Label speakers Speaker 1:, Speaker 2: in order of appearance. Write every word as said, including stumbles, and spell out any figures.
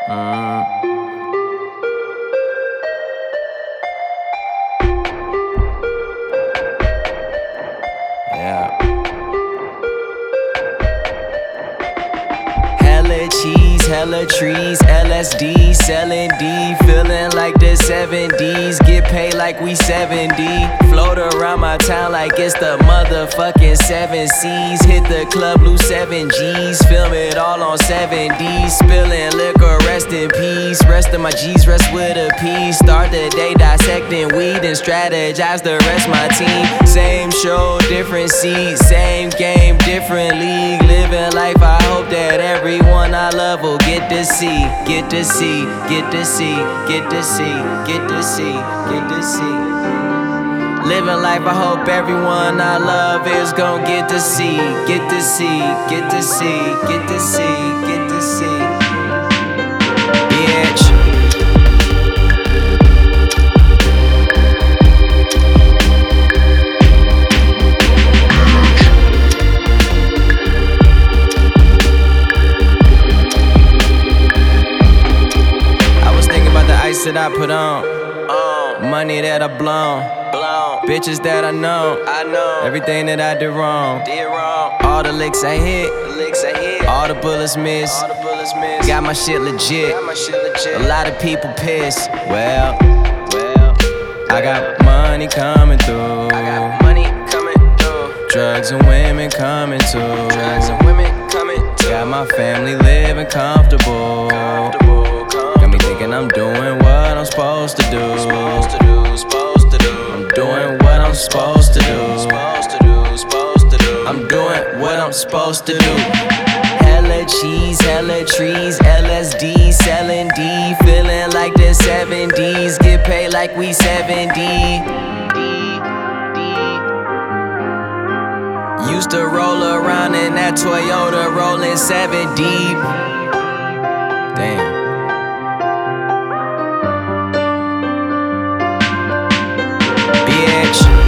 Speaker 1: Mm. Yeah. Hella cheese, hella trees, L S D, selling D, feeling like the seventies, get paid like we seventy, float around my town like it's the motherfucking seven C's, hit the club, lose seven G's, film it all on seven D's, spilling liquor, rest in peace, rest of my G's, rest with a peace, start the day dissecting weed and strategize the rest my team, same show, different seat, same game, different league, living life, I hope that everyone I love will get to see, get to see, get to see, get to see, get to see, get to see. Living life, I hope everyone I love is gon' get to see, get to see, get to see, get to see, get to see. Bitch. That I put on, uh, money that I blown, blown, bitches that I know, I know, everything that I did wrong, did wrong. All the licks I hit, the licks I hit, all the bullets miss, all the bullets miss. Got my shit legit, got my shit legit. A lot of people pissed. Well, well, I got money coming through, I got money coming through, drugs and women coming too, drugs and women coming too. Got my family living comfortable, comfortable. Thinking I'm doing what I'm supposed to do. Supposed to do, supposed to do. I'm doing what I'm supposed to do. Supposed to do, supposed to do. I'm doing what I'm supposed to do. Hella cheese, hella trees, L S D, selling D, feeling like the seventies, get paid like we seventy. Used to roll around in that Toyota, rolling seven deep. Damn. Bitch.